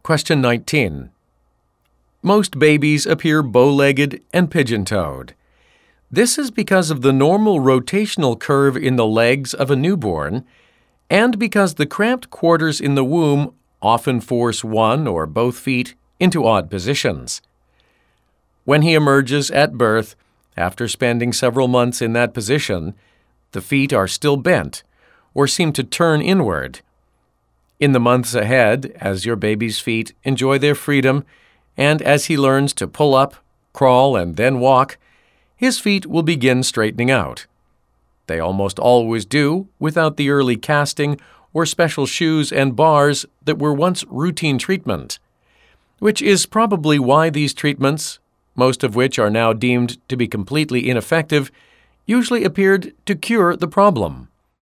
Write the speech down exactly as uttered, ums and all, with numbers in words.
Question nineteen. Most babies appear bow-legged and pigeon-toed. This is because of the normal rotational curve in the legs of a newborn and because the cramped quarters in the womb often force one or both feet into odd positions. When he emerges at birth, after spending several months in that position, the feet are still bent or seem to turn inward. In the months ahead, as your baby's feet enjoy their freedom and as he learns to pull up, crawl, and then walk, his feet will begin straightening out. They almost always do without the early casting or special shoes and bars that were once routine treatment, which is probably why these treatments, most of which are now deemed to be completely ineffective, usually appeared to cure the problem.